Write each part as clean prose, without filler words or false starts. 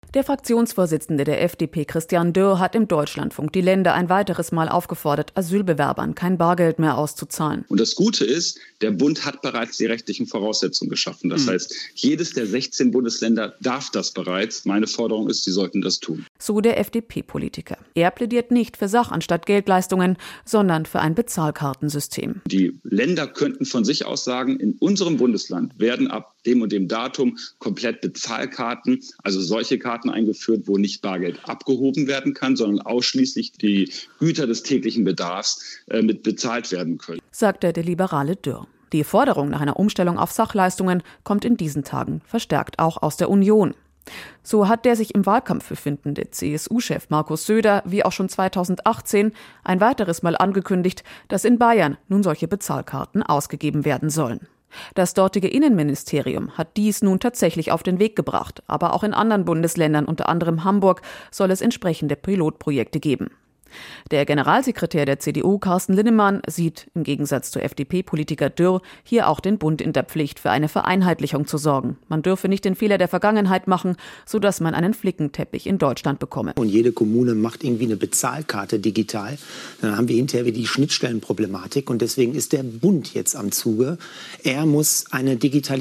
Der Fraktionsvorsitzende der FDP, Christian Dürr, hat im Deutschlandfunk die Länder ein weiteres Mal aufgefordert, Asylbewerbern kein Bargeld mehr auszuzahlen. Und das Gute ist, der Bund hat bereits die rechtlichen Voraussetzungen geschaffen. Das heißt, jedes der 16 Bundesländer darf das bereits. Meine Forderung ist, sie sollten das tun. So der FDP-Politiker. Er plädiert nicht für Sach- anstatt Geldleistungen, sondern für ein Bezahlkartensystem. Die Länder könnten von sich aus sagen, in unserem Bundesland werden ab dem und dem Datum komplett Bezahlkarten, also solche Karten eingeführt, wo nicht Bargeld abgehoben werden kann, sondern ausschließlich die Güter des täglichen Bedarfs mit bezahlt werden können. Sagte der liberale Dürr. Die Forderung nach einer Umstellung auf Sachleistungen kommt in diesen Tagen verstärkt auch aus der Union. So hat der sich im Wahlkampf befindende CSU-Chef Markus Söder, wie auch schon 2018, ein weiteres Mal angekündigt, dass in Bayern nun solche Bezahlkarten ausgegeben werden sollen. Das dortige Innenministerium hat dies nun tatsächlich auf den Weg gebracht, aber auch in anderen Bundesländern, unter anderem Hamburg, soll es entsprechende Pilotprojekte geben. Der Generalsekretär der CDU, Carsten Linnemann, sieht im Gegensatz zu FDP-Politiker Dürr hier auch den Bund in der Pflicht, für eine Vereinheitlichung zu sorgen. Man dürfe nicht den Fehler der Vergangenheit machen, sodass man einen Flickenteppich in Deutschland bekomme. Und jede Kommune macht irgendwie eine Bezahlkarte digital. Dann haben wir hinterher wieder die Schnittstellenproblematik. Und deswegen ist der Bund jetzt am Zuge. Er muss ein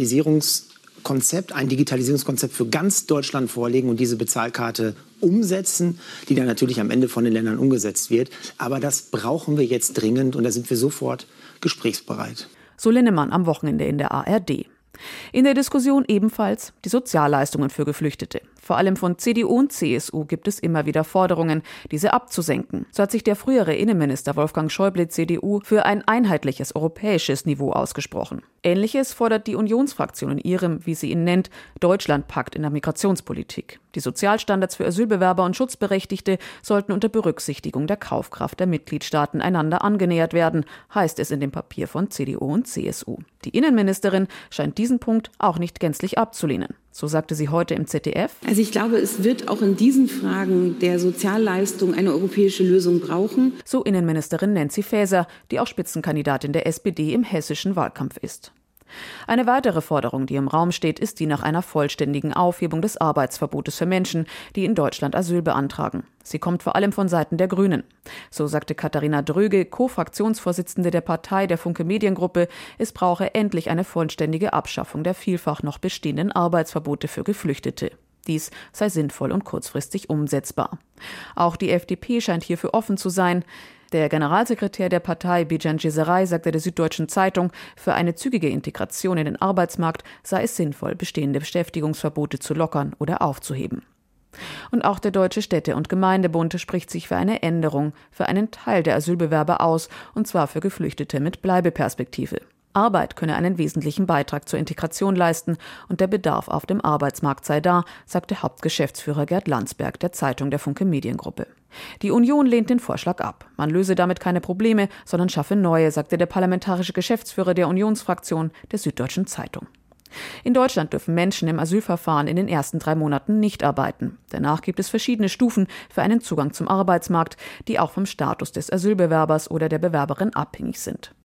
Digitalisierungskonzept für ganz Deutschland vorlegen und diese Bezahlkarte umsetzen, die dann natürlich am Ende von den Ländern umgesetzt wird. Aber das brauchen wir jetzt dringend und da sind wir sofort gesprächsbereit. So Linnemann am Wochenende in der ARD. In der Diskussion ebenfalls die Sozialleistungen für Geflüchtete. Vor allem von CDU und CSU gibt es immer wieder Forderungen, diese abzusenken. So hat sich der frühere Innenminister Wolfgang Schäuble, CDU, für ein einheitliches europäisches Niveau ausgesprochen. Ähnliches fordert die Unionsfraktion in ihrem, wie sie ihn nennt, Deutschlandpakt in der Migrationspolitik. Die Sozialstandards für Asylbewerber und Schutzberechtigte sollten unter Berücksichtigung der Kaufkraft der Mitgliedstaaten einander angenähert werden, heißt es in dem Papier von CDU und CSU. Die Innenministerin scheint diesen Punkt auch nicht gänzlich abzulehnen. So sagte sie heute im ZDF. Also ich glaube, es wird auch in diesen Fragen der Sozialleistung eine europäische Lösung brauchen. So Innenministerin Nancy Faeser, die auch Spitzenkandidatin der SPD im hessischen Wahlkampf ist. Eine weitere Forderung, die im Raum steht, ist die nach einer vollständigen Aufhebung des Arbeitsverbotes für Menschen, die in Deutschland Asyl beantragen. Sie kommt vor allem von Seiten der Grünen. So sagte Katharina Dröge, Co-Fraktionsvorsitzende der Partei der Funke Mediengruppe, es brauche endlich eine vollständige Abschaffung der vielfach noch bestehenden Arbeitsverbote für Geflüchtete. Dies sei sinnvoll und kurzfristig umsetzbar. Auch die FDP scheint hierfür offen zu sein. Der Generalsekretär der Partei, Bijan Cesarei, sagte der Süddeutschen Zeitung, für eine zügige Integration in den Arbeitsmarkt sei es sinnvoll, bestehende Beschäftigungsverbote zu lockern oder aufzuheben. Und auch der Deutsche Städte- und Gemeindebund spricht sich für eine Änderung für einen Teil der Asylbewerber aus, und zwar für Geflüchtete mit Bleibeperspektive. Arbeit könne einen wesentlichen Beitrag zur Integration leisten und der Bedarf auf dem Arbeitsmarkt sei da, sagte Hauptgeschäftsführer Gerd Landsberg der Zeitung der Funke Mediengruppe. Die Union lehnt den Vorschlag ab. Man löse damit keine Probleme, sondern schaffe neue, sagte der parlamentarische Geschäftsführer der Unionsfraktion der Süddeutschen Zeitung. In Deutschland dürfen Menschen im Asylverfahren in den ersten 3 Monaten nicht arbeiten. Danach gibt es verschiedene Stufen für einen Zugang zum Arbeitsmarkt, die auch vom Status des Asylbewerbers oder der Bewerberin abhängig sind.